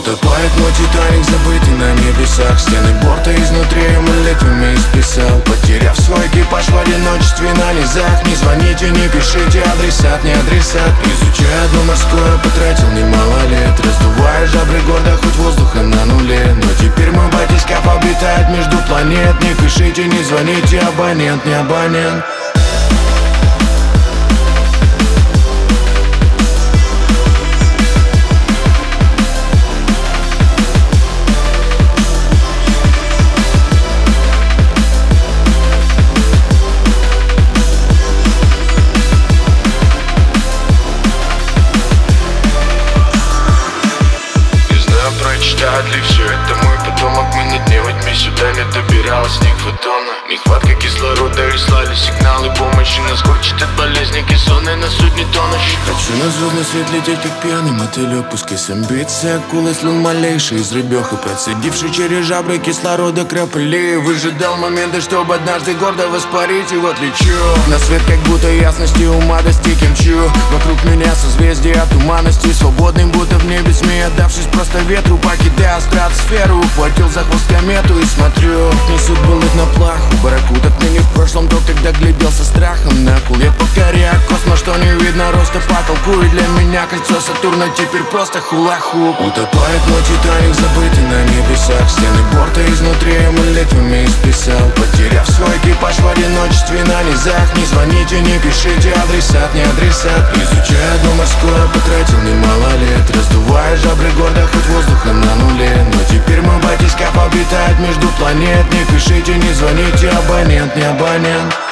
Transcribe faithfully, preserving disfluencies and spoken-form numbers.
Утопает мой Титаник, забытый на небесах. Стены борта изнутри я молитвами исписал, потеряв свой экипаж в одиночестве на низах. Не звоните, не пишите, адресат, не адресат. Изучая одно морское, потратил немало лет, раздувая жабры города, хоть воздуха на нуле. Но теперь мой батискаф обитает между планет. Не пишите, не звоните, абонент, не абонент. Прочитают ли все это мой потомок? Мы на дне во тьме сюда не добиралась ни фотона. Нехватка кислорода и слали сигналы помощи. Нас корчит от болезни кессонной, на судне тонущий. Хочу на звездный свет лететь, как пьяный мотылек. Пускай с амбицией акулы слон малейший из рыбеха, процедивший через жабры кислорода крапли. Выжидал моменты, чтобы однажды гордо воспарить. И вот лечу на свет, как будто ясности ума достиг мчу. Вокруг меня созвездия туманности, свободным будто в небе змея, отдавшись просто ветру, покидая стратосферу. Ухватил за хвост комету и смотрю, несут былых на плаху. Барракуд отныне в прошлом, то когда глядел со страхом на акул. Я покоряю космос, что не видно роста потолку. И для меня кольцо Сатурна теперь просто хула-хуп. Утопает мой Титаник, забытый на небесах. Стены борта изнутри я молитвами исписал, потеряв свой экипаж в одиночестве на низах. Не звоните, не пишите, адресат, не адресат. Изучая одно морское, потратил немало лет, раздувая жабры города, хоть воздуха на нуле. Но теперь мой батискаф обитает между планет. Не пишите, не звоните, абонент, не абонент.